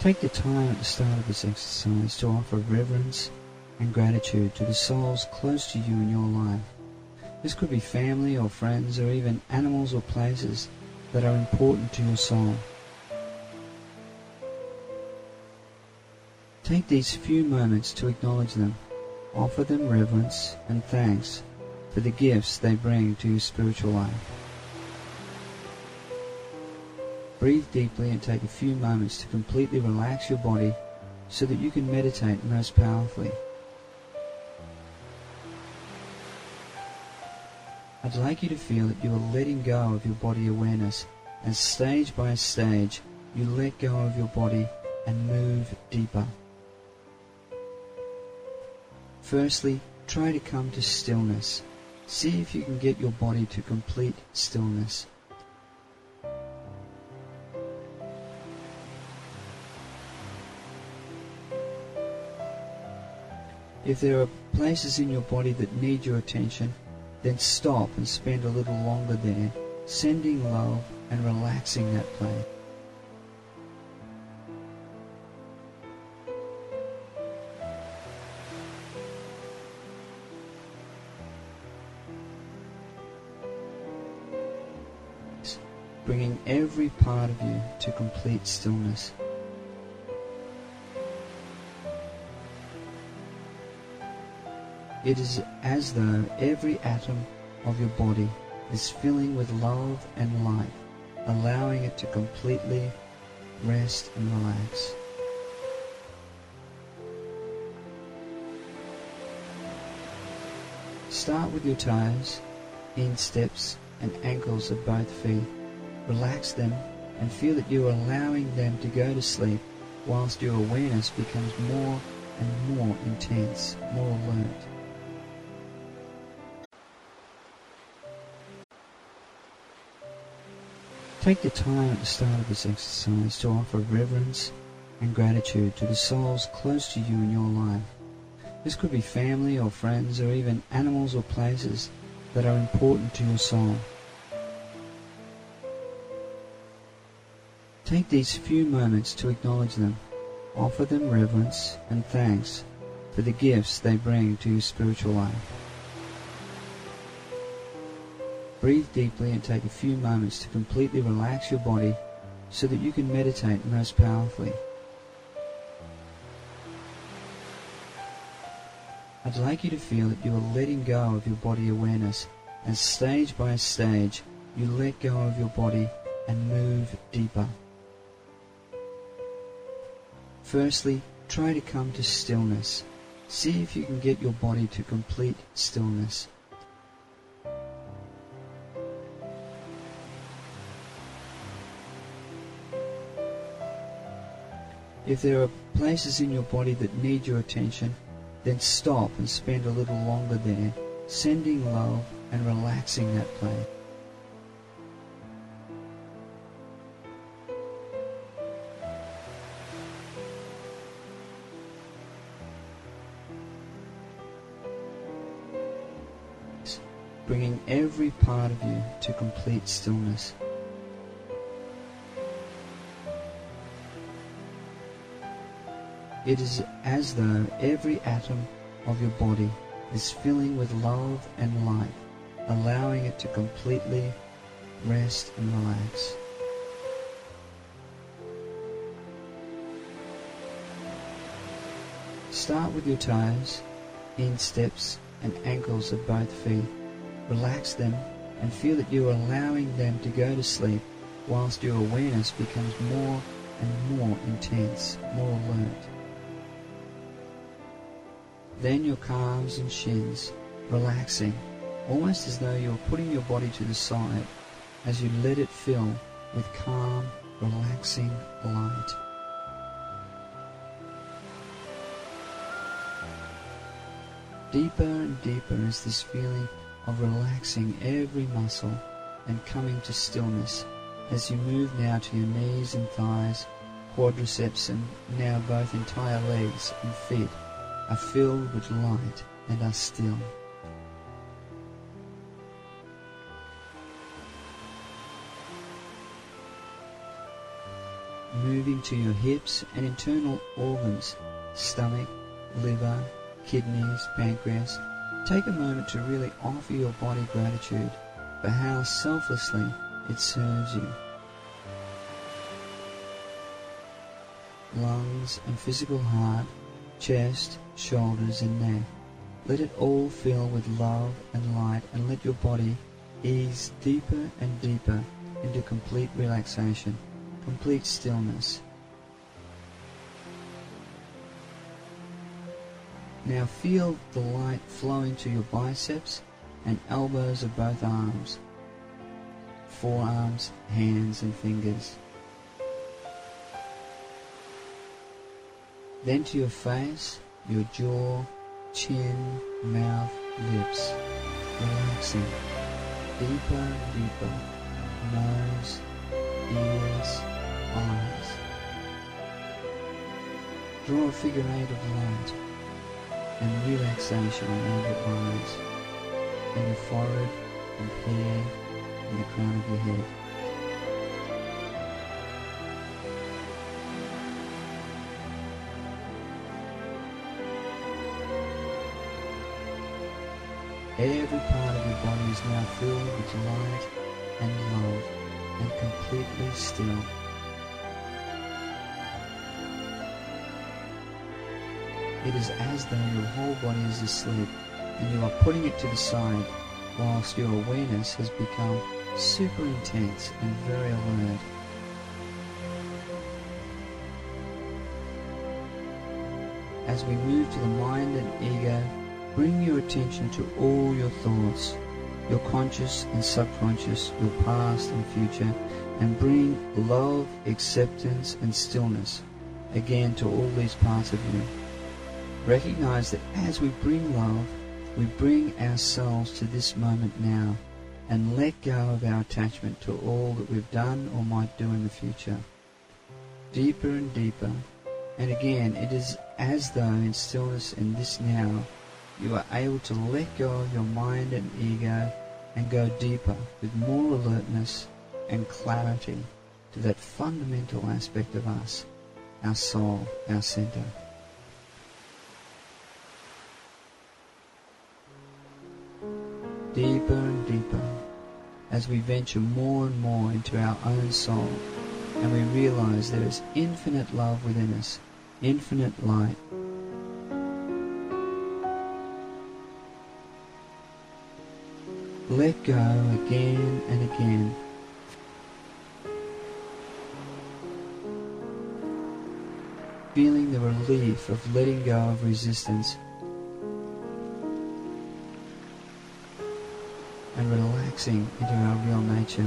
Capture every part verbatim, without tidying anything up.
Take the time at the start of this exercise to offer reverence and gratitude to the souls close to you in your life. This could be family or friends or even animals or places that are important to your soul. Take these few moments to acknowledge them. Offer them reverence and thanks for the gifts they bring to your spiritual life. Breathe deeply and take a few moments to completely relax your body so that you can meditate most powerfully. I'd like you to feel that you are letting go of your body awareness as stage by stage you let go of your body and move deeper. Firstly, try to come to stillness. See if you can get your body to complete stillness. If there are places in your body that need your attention, then stop and spend a little longer there, sending love and relaxing that place. Bringing every part of you to complete stillness. It is as though every atom of your body is filling with love and light, allowing it to completely rest and relax. Start with your toes, insteps and ankles of both feet. Relax them and feel that you are allowing them to go to sleep whilst your awareness becomes more and more intense, more alert. Take the time at the start of this exercise to offer reverence and gratitude to the souls close to you in your life. This could be family or friends or even animals or places that are important to your soul. Take these few moments to acknowledge them. Offer them reverence and thanks for the gifts they bring to your spiritual life. Breathe deeply and take a few moments to completely relax your body so that you can meditate most powerfully. I'd like you to feel that you are letting go of your body awareness as stage by stage you let go of your body and move deeper. Firstly, try to come to stillness. See if you can get your body to complete stillness. If there are places in your body that need your attention, then stop and spend a little longer there, sending love and relaxing that place. Bringing every part of you to complete stillness. It is as though every atom of your body is filling with love and light, allowing it to completely rest and relax. Start with your toes, insteps and ankles of both feet. Relax them and feel that you are allowing them to go to sleep whilst your awareness becomes more and more intense, more alert. Then your calves and shins, relaxing, almost as though you're putting your body to the side as you let it fill with calm, relaxing light. Deeper and deeper is this feeling of relaxing every muscle and coming to stillness as you move now to your knees and thighs, quadriceps and now both entire legs and feet are filled with light and are still. moving to your hips and internal organs, stomach, liver, kidneys, pancreas. Take a moment to really offer your body gratitude for how selflessly it serves you. Lungs and physical heart, chest, shoulders and neck. Let it all fill with love and light, and let your body ease deeper and deeper into complete relaxation, complete stillness. Now feel the light flowing to your biceps and elbows of both arms, forearms, hands and fingers. Then to your face, your jaw, chin, mouth, lips, relaxing deeper and deeper, nose, ears, eyes. Draw a figure eight of light and relaxation around your eyes, and your forehead and hair and the crown of your head. Every part of your body is now filled with light and love and completely still. It is as though your whole body is asleep and you are putting it to the side whilst your awareness has become super intense and very alert. As we move to the mind and ego, bring your attention to all your thoughts, your conscious and subconscious, your past and future, and bring love, acceptance and stillness again to all these parts of you. Recognize that as we bring love, we bring ourselves to this moment now and let go of our attachment to all that we've done or might do in the future. Deeper and deeper, and again it is as though in stillness in this now, you are able to let go of your mind and ego and go deeper with more alertness and clarity to that fundamental aspect of us, our soul, our center. Deeper and deeper as we venture more and more into our own soul, and we realize there is infinite love within us, infinite light. Let go again and again. Feeling the relief of letting go of resistance and relaxing into our real nature.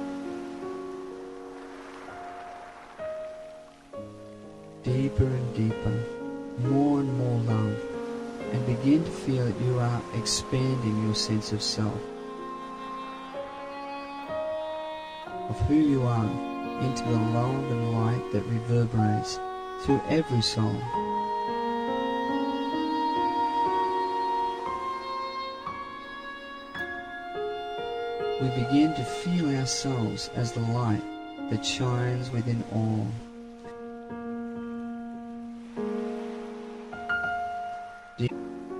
Deeper and deeper, more and more love, and begin to feel that you are expanding your sense of self, of who you are, into the love and light that reverberates through every soul. We begin to feel ourselves as the light that shines within all. Deep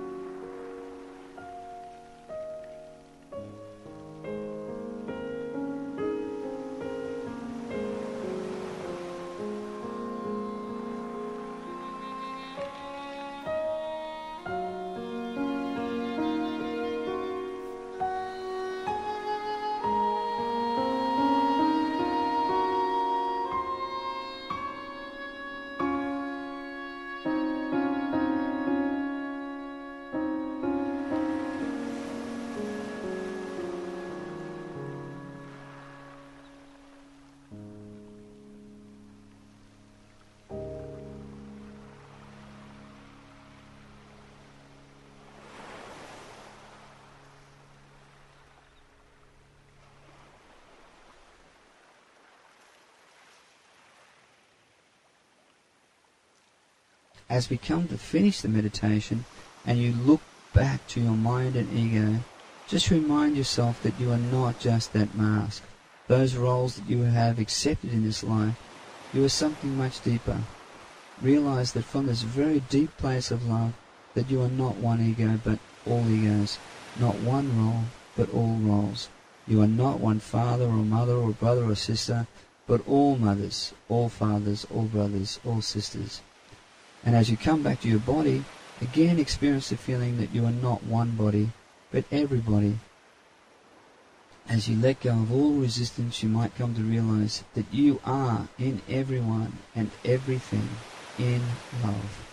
As we come to finish the meditation and you look back to your mind and ego, just remind yourself that you are not just that mask, those roles that you have accepted in this life, You are something much deeper. Realize that from this very deep place of love, that you are not one ego, but all egos. Not one role, but all roles. You are not one father or mother or brother or sister, but all mothers, all fathers, all brothers, all sisters. And as you come back to your body, again experience the feeling that you are not one body, but everybody. As you let go of all resistance, you might come to realize that you are in everyone and everything in love.